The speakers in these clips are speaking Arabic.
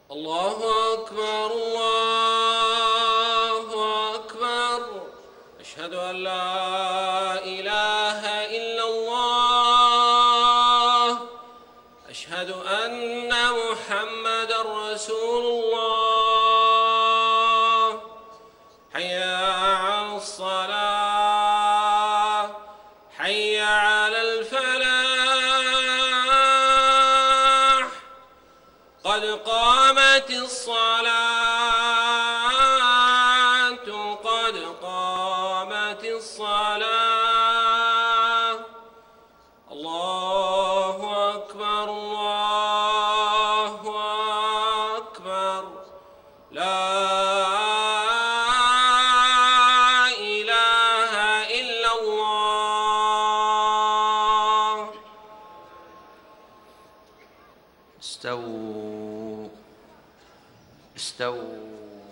الله أكبر الله أكبر. أشهد أن لا إله إلا الله. أشهد أن محمدًا رسول الله. حي على الصلاة، حي على الفلاح، قد قامت الصلاة، قد قامت الصلاة. الله أكبر الله أكبر. لا إله إلا الله. استووا استووا.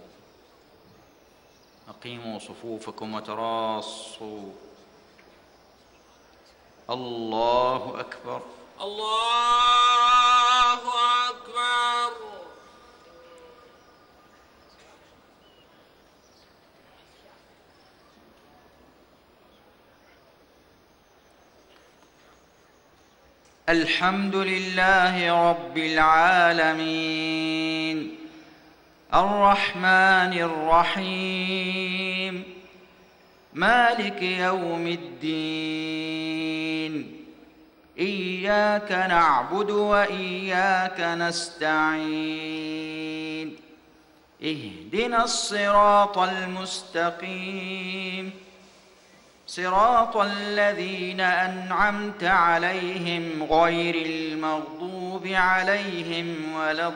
أقيموا صفوفكم وتراصوا. الله أكبر الله أكبر. الحمد لله رب العالمين، الرحمن الرحيم، مالك يوم الدين. إياك نعبد وإياك نستعين. اهدنا الصراط المستقيم، صراط الذين أنعمت عليهم غير المغضوب عليهم ولا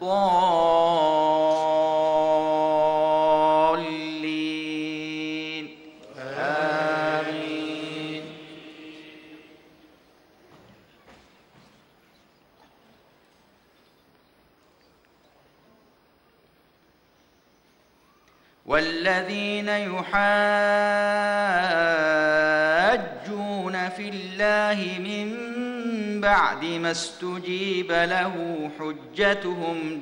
الضالين. آمين. والذين يحاجون في الله من بعد ما استجيب له حجتهم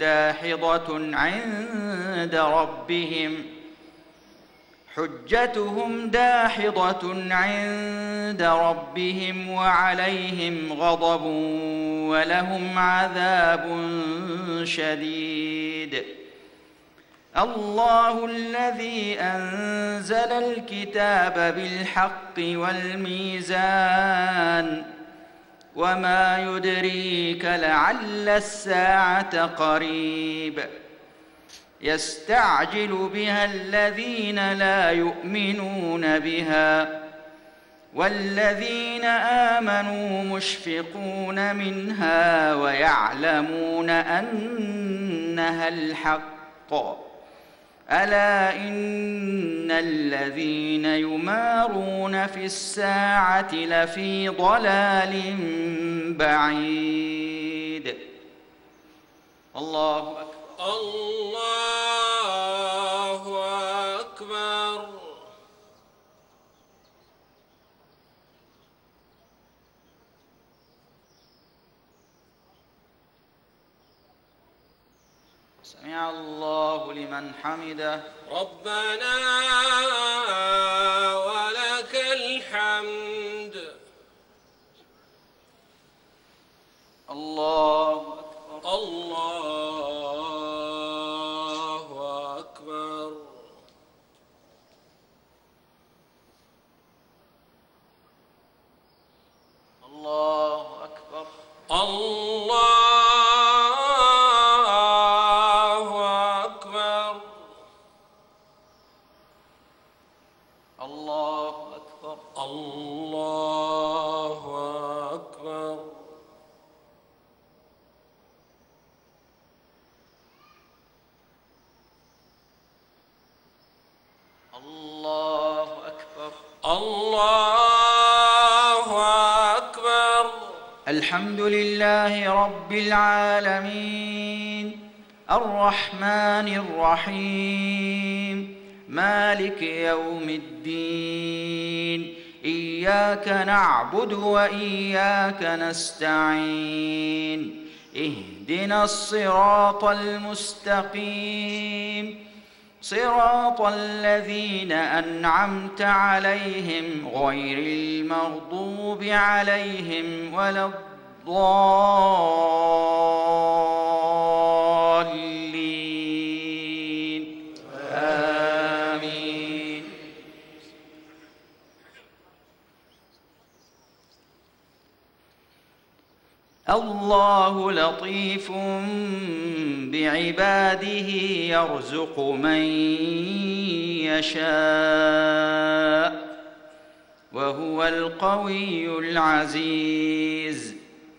داحضة عند ربهم وعليهم غضب ولهم عذاب شديد. الله الذي أنزل الكتاب بالحق والميزان، وما يدريك لعل الساعة قريب. يستعجل بها الذين لا يؤمنون بها، والذين آمنوا مشفقون منها ويعلمون أنها الحق. ألا إن الذين يمارون في الساعة لفي ضلال بعيد. الله أكبر الله أكبر. سمع الله لمن حمده. ربنا ولك الحمد. الله أكبر الله أكبر. الله أكبر الله أكبر. الله أكبر الله أكبر. الله أكبر الله أكبر. الحمد لله رب العالمين، الرحمن الرحيم، مالك يوم الدين. إياك نعبد وإياك نستعين. اهدنا الصراط المستقيم صراط الذين أنعمت عليهم غير المغضوب عليهم ولا الضالين آمين. الله لطيف بعباده يرزق من يشاء وهو القوي العزيز.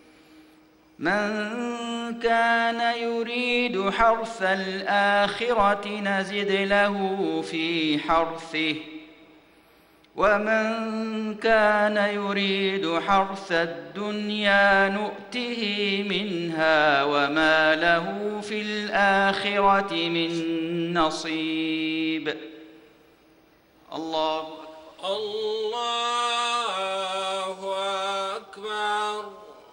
من كان يريد حرث الآخرة نزد له في حرثه ومن كان يريد حرث الدنيا نؤته منها وما له في الآخرة من نصيب. الله أكبر. الله أكبر.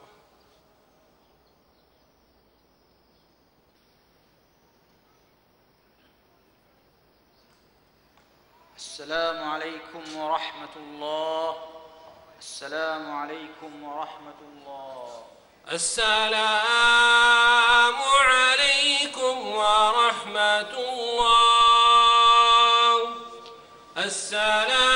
السلام عليكم ورحمة الله. السلام عليكم ورحمة الله. السلام عليكم ورحمة الله. السلام